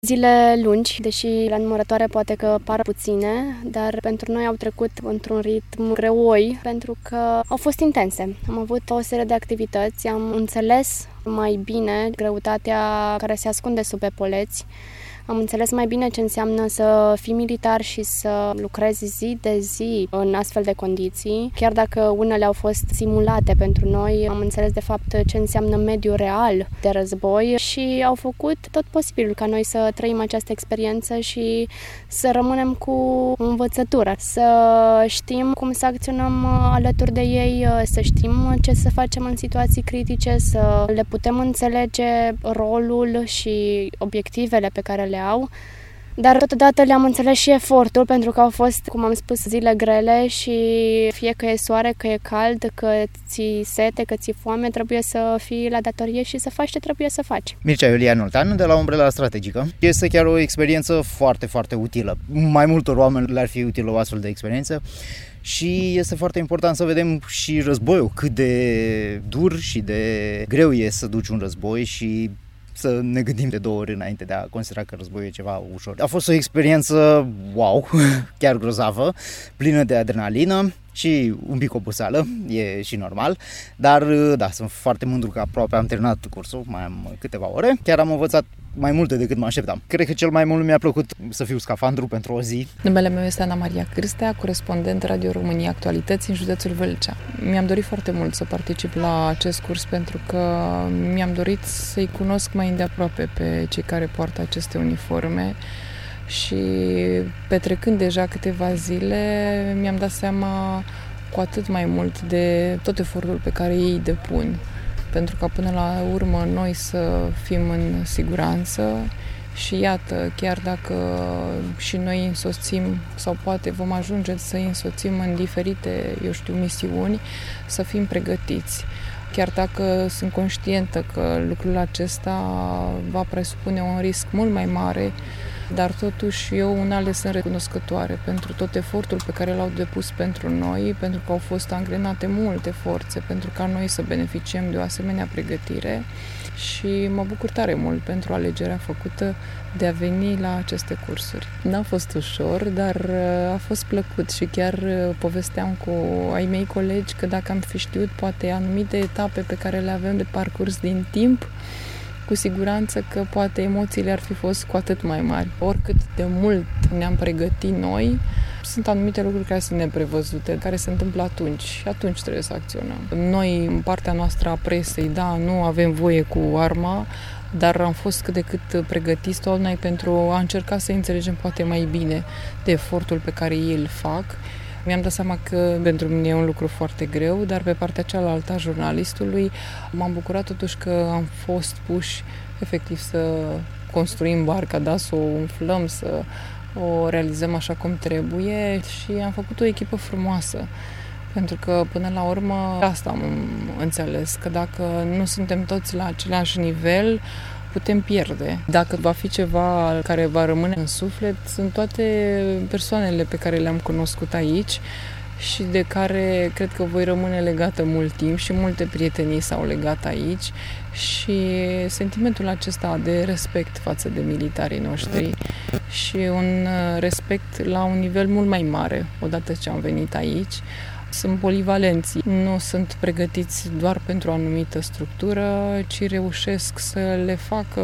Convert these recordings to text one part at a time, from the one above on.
Zile lungi, deși la numărătoare poate că par puține, dar pentru noi au trecut într-un ritm greoi, pentru că au fost intense. Am avut o serie de activități, am înțeles mai bine greutatea care se ascunde sub epoleți. Am înțeles mai bine ce înseamnă să fii militar și să lucrezi zi de zi în astfel de condiții. Chiar dacă unele au fost simulate pentru noi, am înțeles de fapt ce înseamnă mediul real de război și au făcut tot posibilul ca noi să trăim această experiență și să rămânem cu învățătură, să știm cum să acționăm alături de ei, să știm ce să facem în situații critice, să le putem înțelege rolul și obiectivele pe care le au, dar totodată le-am înțeles și efortul, pentru că au fost, cum am spus, zile grele și fie că e soare, că e cald, că ți sete, că ți foame, trebuie să fii la datorie și să faci ce trebuie să faci. Mircea Iulian Oltean, de la Umbrela Strategică. Este chiar o experiență foarte, foarte utilă. Mai multor oameni le-ar fi utilă o astfel de experiență. Și este foarte important să vedem și războiul, cât de dur și de greu e să duci un război și să ne gândim de 2 ori înainte de a considera că războiul e ceva ușor. A fost o experiență wow, chiar grozavă, plină de adrenalină și un pic oboseală, e și normal, dar da, sunt foarte mândru că aproape am terminat cursul, mai am câteva ore. Chiar am învățat mai multe decât mă așteptam. Cred că cel mai mult mi-a plăcut să fiu scafandru pentru o zi. Numele meu este Ana Maria Cârstea, corespondent Radio România Actualități în județul Vâlcea. Mi-am dorit foarte mult să particip la acest curs pentru că mi-am dorit să-i cunosc mai îndeaproape pe cei care poartă aceste uniforme și petrecând deja câteva zile mi-am dat seama cu atât mai mult de tot efortul pe care ei depun, pentru ca până la urmă noi să fim în siguranță și iată, chiar dacă și noi însoțim sau poate vom ajunge să îi însoțim în diferite, misiuni, să fim pregătiți. Chiar dacă sunt conștientă că lucrul acesta va presupune un risc mult mai mare, dar totuși eu le sunt recunoscătoare pentru tot efortul pe care l-au depus pentru noi, pentru că au fost angrenate multe forțe pentru ca noi să beneficiem de o asemenea pregătire și mă bucur tare mult pentru alegerea făcută de a veni la aceste cursuri. N-a fost ușor, dar a fost plăcut și chiar povesteam cu ai mei colegi că dacă am fi știut poate anumite etape pe care le avem de parcurs din timp, cu siguranță că poate emoțiile ar fi fost cu atât mai mari. Oricât de mult ne-am pregătit noi, sunt anumite lucruri care sunt neprevăzute, care se întâmplă atunci și atunci trebuie să acționăm. Noi, în partea noastră a presei, da, nu avem voie cu arma, dar am fost cât de cât pregătiți tocmai pentru a încerca să înțelegem poate mai bine de efortul pe care ei îl fac. Mi-am dat seama că pentru mine e un lucru foarte greu, dar pe partea cealaltă a jurnalistului m-am bucurat totuși că am fost puși efectiv să construim barca, da, să o umflăm, să o realizăm așa cum trebuie și am făcut o echipă frumoasă. Pentru că până la urmă asta am înțeles, că dacă nu suntem toți la același nivel, putem pierde. Dacă va fi ceva care va rămâne în suflet, sunt toate persoanele pe care le-am cunoscut aici și de care cred că voi rămâne legată mult timp și multe prietenii s-au legat aici și sentimentul acesta de respect față de militarii noștri și un respect la un nivel mult mai mare odată ce am venit aici. Sunt polivalenți, nu sunt pregătiți doar pentru o anumită structură, ci reușesc să le facă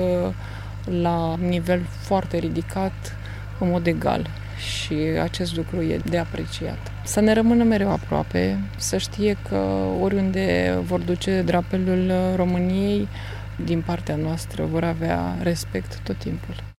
la nivel foarte ridicat, în mod egal. Și acest lucru e de apreciat. Să ne rămână mereu aproape, să știe că oriunde vor duce drapelul României, din partea noastră vor avea respect tot timpul.